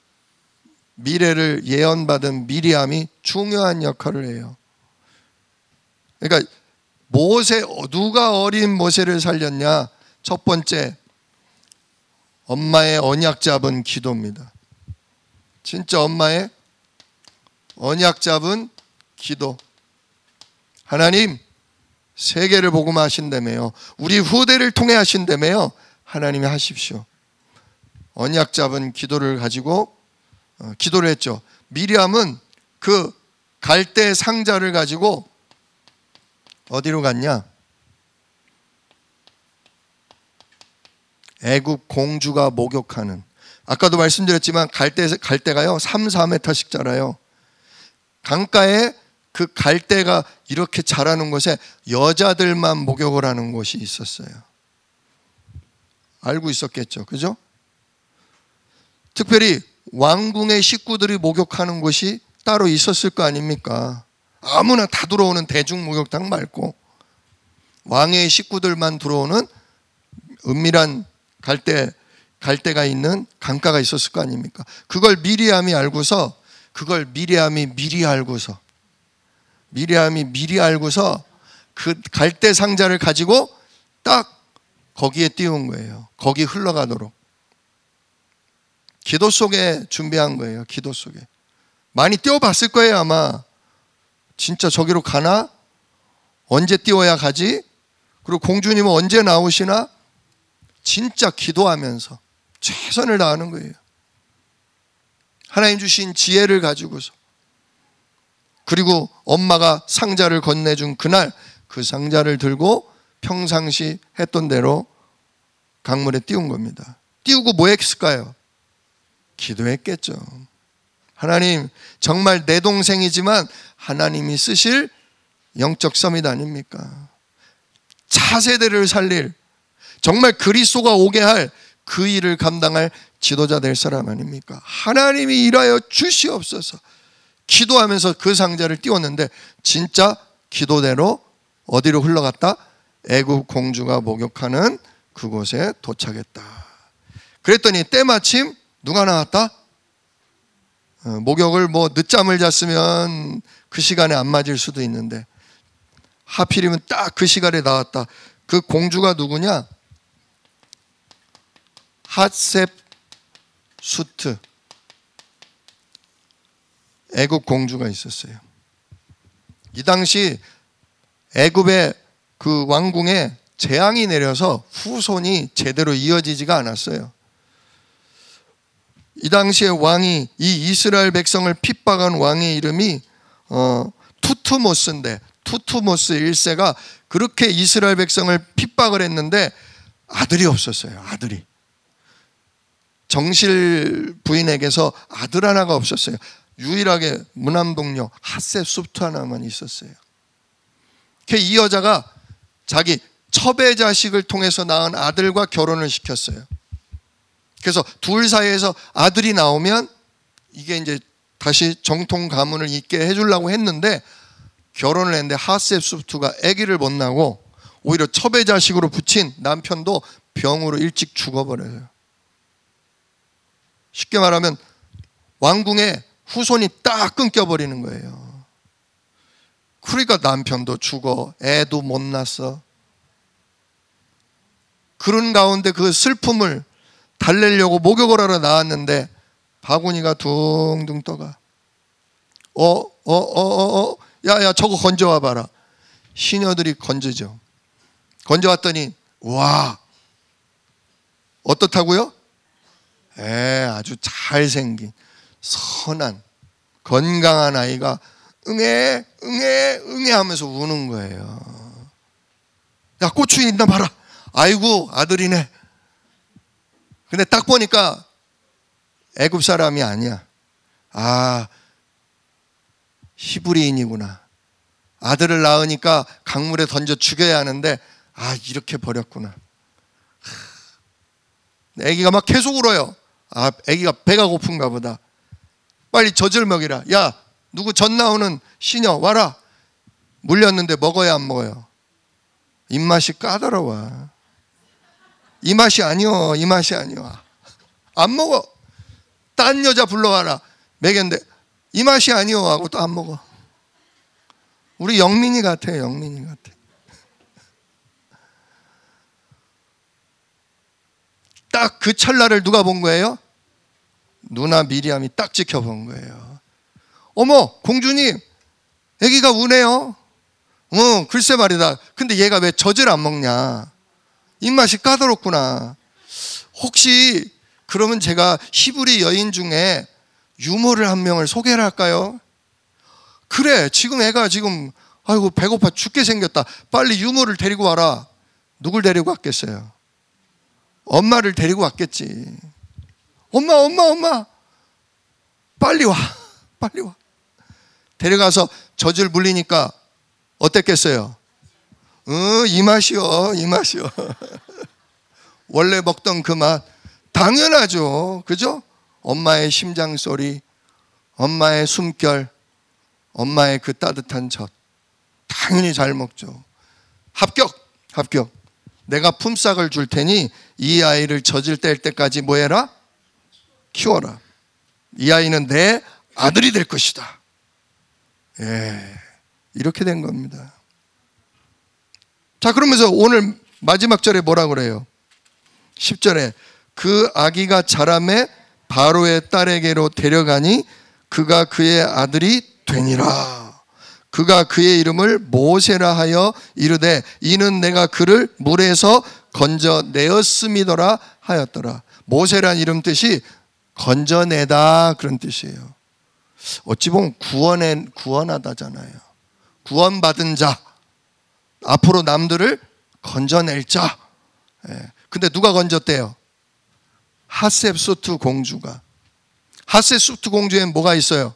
[SPEAKER 1] 미래를 예언받은 미리암이 중요한 역할을 해요. 그러니까 누가 어린 모세를 살렸냐? 첫 번째, 엄마의 언약 잡은 기도입니다. 진짜 엄마의 언약 잡은 기도. 하나님, 세계를 복음화 하신다며요. 우리 후대를 통해 하신다며요. 하나님이 하십시오. 언약 잡은 기도를 가지고 기도를 했죠. 미리암은 그 갈대 상자를 가지고 어디로 갔냐? 애굽 공주가 목욕하는, 아까도 말씀드렸지만 갈대가요 3, 4m씩 자라요. 강가에 그 갈대가 이렇게 자라는 곳에 여자들만 목욕을 하는 곳이 있었어요. 알고 있었겠죠, 그죠? 특별히 왕궁의 식구들이 목욕하는 곳이 따로 있었을 거 아닙니까? 아무나 다 들어오는 대중 목욕탕 말고 왕의 식구들만 들어오는 은밀한 갈대가 있는 강가가 있었을 거 아닙니까? 그걸 미리암이 미리 알고서 그 갈대 상자를 가지고 딱 거기에 띄운 거예요. 거기 흘러가도록. 기도 속에 준비한 거예요. 기도 속에. 많이 띄워봤을 거예요, 아마. 진짜 저기로 가나? 언제 띄워야 가지? 그리고 공주님은 언제 나오시나? 진짜 기도하면서 최선을 다하는 거예요. 하나님 주신 지혜를 가지고서. 그리고 엄마가 상자를 건네준 그날 그 상자를 들고 평상시 했던 대로 강물에 띄운 겁니다. 띄우고 뭐 했을까요? 기도했겠죠. 하나님, 정말 내 동생이지만 하나님이 쓰실 영적 서밋 아닙니까? 차세대를 살릴, 정말 그리스도가 오게 할 그 일을 감당할 지도자 될 사람 아닙니까? 하나님이 일하여 주시옵소서. 기도하면서 그 상자를 띄웠는데 진짜 기도대로 어디로 흘러갔다? 애굽 공주가 목욕하는 그곳에 도착했다. 그랬더니 때마침 누가 나왔다? 목욕을 늦잠을 잤으면 그 시간에 안 맞을 수도 있는데 하필이면 딱 그 시간에 나왔다. 그 공주가 누구냐? 핫셉수트, 애굽 공주가 있었어요. 이 당시 애굽의 그 왕궁에 재앙이 내려서 후손이 제대로 이어지지가 않았어요. 이 당시에 왕이, 이 이스라엘 백성을 핍박한 왕의 이름이 투트모스인데, 투트모스 1세가 그렇게 이스라엘 백성을 핍박을 했는데 아들이 없었어요. 아들이. 정실 부인에게서 아들 하나가 없었어요. 유일하게 무남동녀 핫셉수트 하나만 있었어요. 이 여자가 자기 첩의 자식을 통해서 낳은 아들과 결혼을 시켰어요. 그래서 둘 사이에서 아들이 나오면 이게 이제 다시 정통 가문을 잇게 해주려고 했는데 결혼을 했는데 핫셉수트가 아기를 못 낳고 오히려 첩의 자식으로 붙인 남편도 병으로 일찍 죽어버려요. 쉽게 말하면 왕궁의 후손이 딱 끊겨버리는 거예요. 그러니까 남편도 죽어, 애도 못 낳았어. 그런 가운데 그 슬픔을 달래려고 목욕을 하러 나왔는데 바구니가 둥둥 떠가. 야, 저거 건져와 봐라. 시녀들이 건지죠. 건져왔더니 와, 어떻다고요? 아주 잘생긴 선한 건강한 아이가 응애 하면서 우는 거예요. 야, 고추 있나 봐라. 아이고, 아들이네. 근데 딱 보니까 애굽 사람이 아니야. 히브리인이구나. 아들을 낳으니까 강물에 던져 죽여야 하는데 이렇게 버렸구나. 애기가 막 계속 울어요. 애기가 배가 고픈가 보다. 빨리 젖을 먹이라. 야, 누구 젖 나오는 시녀 와라. 물렸는데 먹어야 안 먹어요? 입맛이 까다로워. 이 맛이 아니오. 안 먹어. 딴 여자 불러와라. 먹였는데 이 맛이 아니오 하고 또 안 먹어. 우리 영민이 같아. 딱 그 찰나를 누가 본 거예요? 누나 미리암이 딱 지켜본 거예요. 어머, 공주님, 아기가 우네요. 글쎄 말이다. 근데 얘가 왜 젖을 안 먹냐? 입맛이 까다롭구나. 혹시 그러면 제가 히브리 여인 중에 유모를 한 명을 소개를 할까요? 그래, 지금 애가 아이고 배고파 죽게 생겼다. 빨리 유모를 데리고 와라. 누굴 데리고 왔겠어요? 엄마를 데리고 왔겠지. 엄마 빨리 와. 데려가서 젖을 물리니까 어땠겠어요? 이 맛이요. 원래 먹던 그 맛. 당연하죠. 그죠? 엄마의 심장 소리, 엄마의 숨결, 엄마의 그 따뜻한 젖. 당연히 잘 먹죠. 합격. 내가 품삯을 줄 테니 이 아이를 젖을 뗄 때까지 뭐 해라? 키워라. 이 아이는 내 아들이 될 것이다. 이렇게 된 겁니다. 자, 그러면서 오늘 마지막 절에 뭐라 그래요? 10절에 그 아기가 자라매 바로의 딸에게로 데려가니 그가 그의 아들이 되니라. 그가 그의 이름을 모세라 하여 이르되 이는 내가 그를 물에서 건져내었음이더라 하였더라. 모세란 이름 뜻이 건져내다 그런 뜻이에요. 어찌 보면 구원하다잖아요. 구원받은 자, 앞으로 남들을 건져낼 자. 근데 누가 건졌대요? 핫셉수트 공주가. 핫셉수트 공주엔 뭐가 있어요?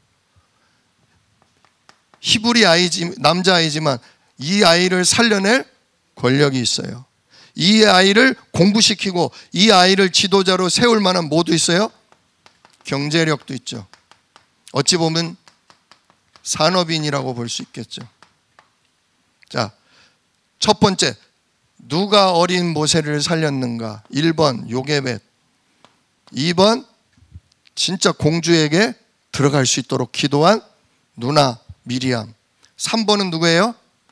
[SPEAKER 1] 히브리 남자아이지만 이 아이를 살려낼 권력이 있어요. 이 아이를 공부시키고 이 아이를 지도자로 세울 만한 뭐도 있어요? 경제력도 있죠. 어찌 보면 산업인이라고 볼 수 있겠죠. 자, 첫 번째, 누가 어린 모세를 살렸는가? 1번 요게벳, 2번 진짜 공주에게 들어갈 수 있도록 기도한 누나 미리암, 3번은 누구예요?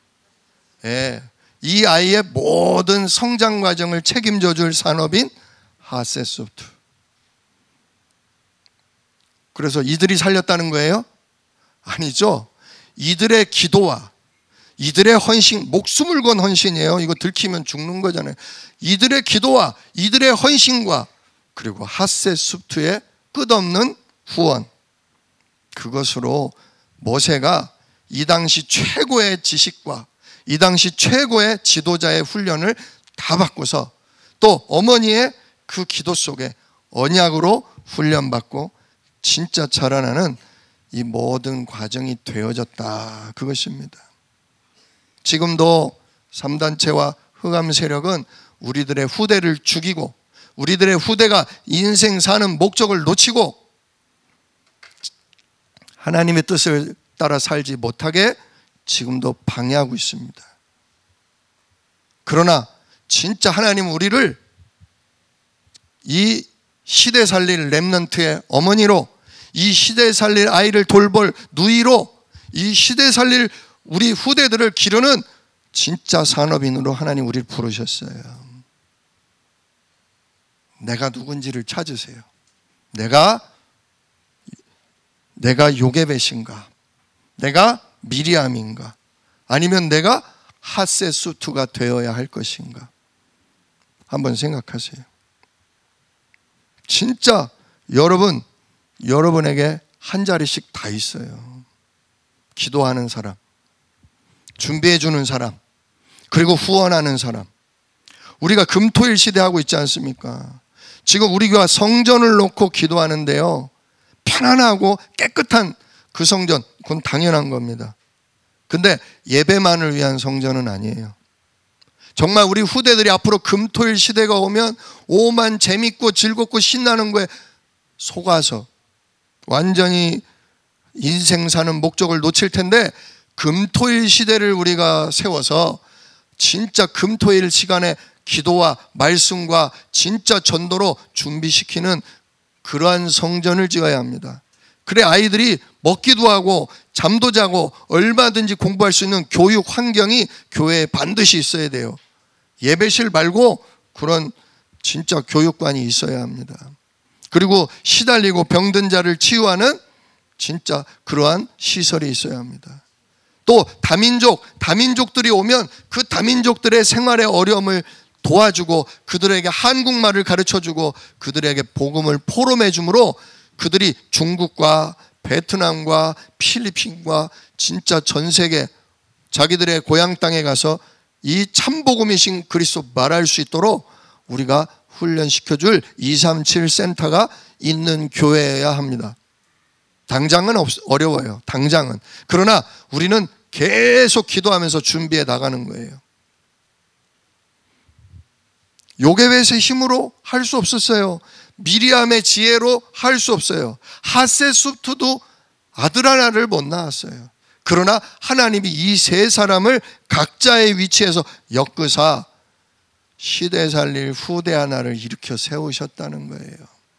[SPEAKER 1] 이 아이의 모든 성장 과정을 책임져 줄 산업인 핫세수트. 그래서 이들이 살렸다는 거예요? 아니죠. 이들의 기도와 이들의 헌신, 목숨을 건 헌신이에요. 이거 들키면 죽는 거잖아요. 이들의 기도와 이들의 헌신과 그리고 핫세수트의 끝없는 후원, 그것으로 모세가 이 당시 최고의 지식과 이 당시 최고의 지도자의 훈련을 다 받고서 또 어머니의 그 기도 속에 언약으로 훈련받고 진짜 자라나는 이 모든 과정이 되어졌다, 그것입니다. 지금도 3단체와 흑암 세력은 우리들의 후대를 죽이고 우리들의 후대가 인생 사는 목적을 놓치고 하나님의 뜻을 따라 살지 못하게 지금도 방해하고 있습니다. 그러나 진짜 하나님은 우리를 이 시대 살릴 렘넌트의 어머니로, 이 시대 살릴 아이를 돌볼 누이로, 이 시대 살릴 우리 후대들을 기르는 진짜 산업인으로 하나님 우리를 부르셨어요. 내가 누군지를 찾으세요. 내가 요게벳인가? 내가 미리암인가? 아니면 내가 핫세수트가 되어야 할 것인가? 한번 생각하세요. 진짜 여러분에게 한 자리씩 다 있어요. 기도하는 사람, 준비해 주는 사람, 그리고 후원하는 사람. 우리가 금토일 시대하고 있지 않습니까? 지금 우리 교회 성전을 놓고 기도하는데요, 편안하고 깨끗한 그 성전, 그건 당연한 겁니다. 근데 예배만을 위한 성전은 아니에요. 정말 우리 후대들이 앞으로 금토일 시대가 오면 오만 재밌고 즐겁고 신나는 거에 속아서 완전히 인생 사는 목적을 놓칠 텐데, 금토일 시대를 우리가 세워서 진짜 금토일 시간에 기도와 말씀과 진짜 전도로 준비시키는 그러한 성전을 지어야 합니다. 그래 아이들이 먹기도 하고 잠도 자고 얼마든지 공부할 수 있는 교육 환경이 교회에 반드시 있어야 돼요. 예배실 말고 그런 진짜 교육관이 있어야 합니다. 그리고 시달리고 병든 자를 치유하는 진짜 그러한 시설이 있어야 합니다. 또 다민족들이 오면 그 다민족들의 생활의 어려움을 도와주고 그들에게 한국말을 가르쳐주고 그들에게 복음을 포럼해 주므로 그들이 중국과 베트남과 필리핀과 진짜 전 세계 자기들의 고향 땅에 가서 이 참복음이신 그리스도 말할 수 있도록 우리가 훈련시켜줄 237 센터가 있는 교회여야 합니다. 당장은 어려워요. 당장은. 그러나 우리는 계속 기도하면서 준비해 나가는 거예요. 요게벳의 힘으로 할 수 없었어요. 미리암의 지혜로 할 수 없어요. 하셋수트도 아들 하나를 못 낳았어요. 그러나 하나님이 이 세 사람을 각자의 위치에서 엮으사 시대 살릴 후대 하나를 일으켜 세우셨다는 거예요.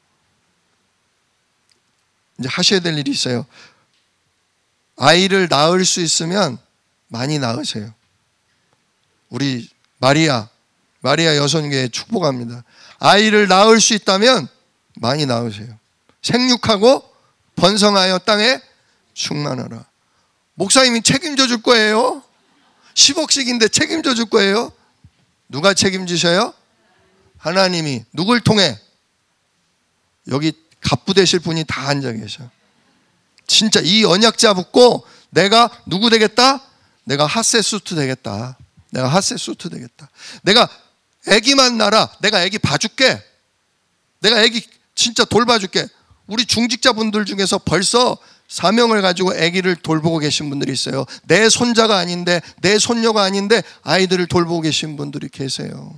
[SPEAKER 1] 이제 하셔야 될 일이 있어요. 아이를 낳을 수 있으면 많이 낳으세요. 우리 마리아 여성교회 축복합니다. 아이를 낳을 수 있다면 많이 낳으세요. 생육하고 번성하여 땅에 충만하라. 목사님이 책임져 줄 거예요. 10억씩인데 책임져 줄 거예요. 누가 책임지셔요? 하나님이. 누굴 통해? 여기 갑부 되실 분이 다 앉아 계셔. 진짜 이 언약자 붙고 내가 누구 되겠다? 내가 하셋수트 되겠다. 내가 하셋수트 되겠다. 내가 애기만 낳아. 내가 애기 봐줄게. 내가 애기 진짜 돌봐줄게. 우리 중직자분들 중에서 벌써 사명을 가지고 아기를 돌보고 계신 분들이 있어요. 내 손자가 아닌데 내 손녀가 아닌데 아이들을 돌보고 계신 분들이 계세요.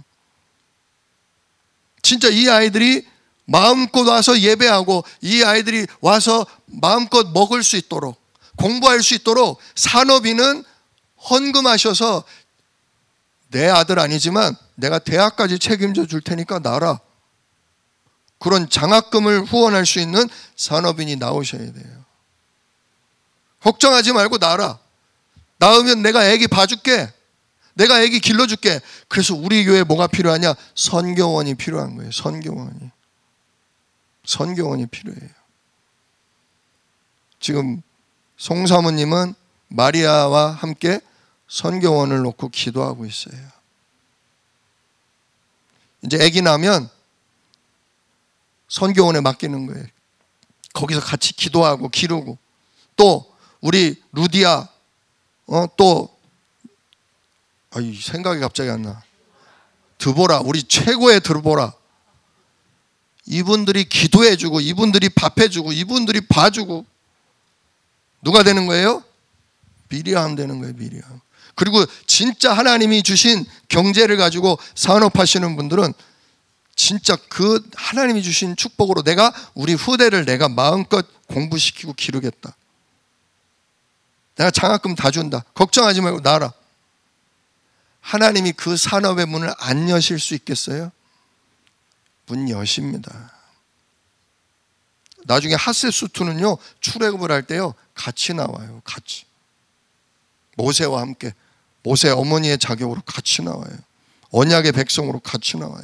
[SPEAKER 1] 진짜 이 아이들이 마음껏 와서 예배하고 이 아이들이 와서 마음껏 먹을 수 있도록 공부할 수 있도록 산업인은 헌금하셔서 내 아들 아니지만 내가 대학까지 책임져 줄 테니까 나라. 그런 장학금을 후원할 수 있는 산업인이 나오셔야 돼요. 걱정하지 말고 낳아라. 낳으면 내가 애기 봐줄게. 내가 애기 길러줄게. 그래서 우리 교회에 뭐가 필요하냐? 선교원이 필요한 거예요. 선교원이 필요해요. 지금 송 사모님은 마리아와 함께 선교원을 놓고 기도하고 있어요. 이제 애기 나면 선교원에 맡기는 거예요. 거기서 같이 기도하고 기르고 또 우리 루디아 생각이 갑자기 안 나. 드보라, 우리 최고의 드보라. 이분들이 기도해주고 이분들이 밥해주고 이분들이 봐주고 누가 되는 거예요? 미리암 되는 거예요. 미리암. 그리고 진짜 하나님이 주신 경제를 가지고 산업하시는 분들은 진짜 그 하나님이 주신 축복으로 내가 우리 후대를 내가 마음껏 공부시키고 기르겠다. 내가 장학금 다 준다. 걱정하지 말고 나라. 하나님이 그 산업의 문을 안 여실 수 있겠어요? 문 여십니다. 나중에 하셋수트는요 출애굽을 할 때요 같이 나와요. 같이 모세와 함께 모세 어머니의 자격으로 같이 나와요. 언약의 백성으로 같이 나와요.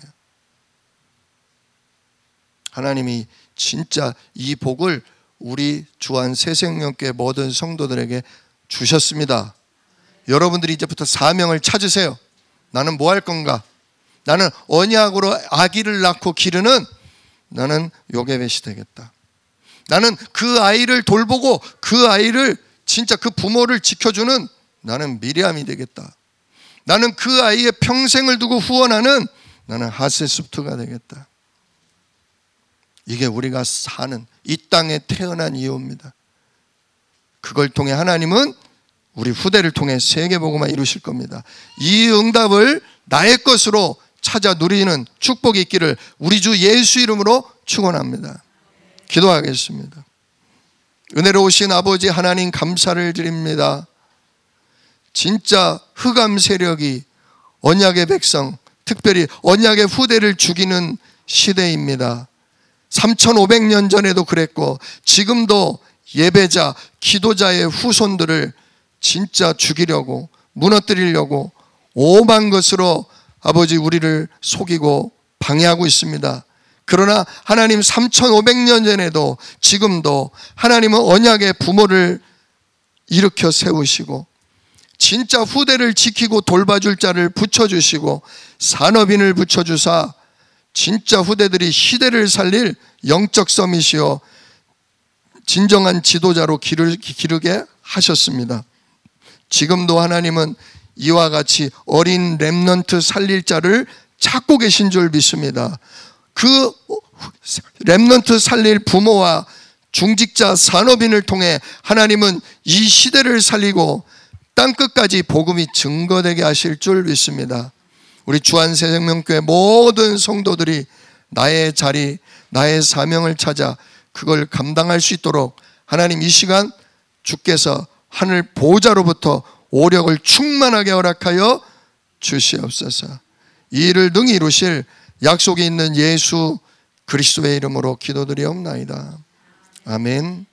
[SPEAKER 1] 하나님이 진짜 이 복을 우리 주한 새생명교회 모든 성도들에게 주셨습니다. 여러분들이 이제부터 사명을 찾으세요. 나는 뭐 할 건가? 나는 언약으로 아기를 낳고 기르는 나는 요게벳이 되겠다. 나는 그 아이를 돌보고 그 아이를 진짜 그 부모를 지켜주는 나는 미리암이 되겠다. 나는 그 아이의 평생을 두고 후원하는 나는 하셋수트가 되겠다. 이게 우리가 사는 이 땅에 태어난 이유입니다. 그걸 통해 하나님은 우리 후대를 통해 세계복음화 이루실 겁니다. 이 응답을 나의 것으로 찾아 누리는 축복이 있기를 우리 주 예수 이름으로 축원합니다. 기도하겠습니다. 은혜로우신 아버지 하나님 감사를 드립니다. 진짜 흑암 세력이 언약의 백성, 특별히 언약의 후대를 죽이는 시대입니다. 3500년 전에도 그랬고 지금도 예배자, 기도자의 후손들을 진짜 죽이려고 무너뜨리려고 오만 것으로 아버지 우리를 속이고 방해하고 있습니다. 그러나 하나님 3,500년 전에도 지금도 하나님은 언약의 부모를 일으켜 세우시고 진짜 후대를 지키고 돌봐줄 자를 붙여주시고 산업인을 붙여주사 진짜 후대들이 시대를 살릴 영적 서밋이요 진정한 지도자로 기르게 하셨습니다. 지금도 하나님은 이와 같이 어린 렘넌트 살릴 자를 찾고 계신 줄 믿습니다. 그 렘넌트 살릴 부모와 중직자 산업인을 통해 하나님은 이 시대를 살리고 땅끝까지 복음이 증거되게 하실 줄 믿습니다. 우리 주안새생명교회 모든 성도들이 나의 자리, 나의 사명을 찾아 그걸 감당할 수 있도록 하나님 이 시간 주께서 하늘 보좌로부터 오력을 충만하게 허락하여 주시옵소서. 이 일을 능히 이루실 약속이 있는 예수 그리스도의 이름으로 기도드리옵나이다. 아멘.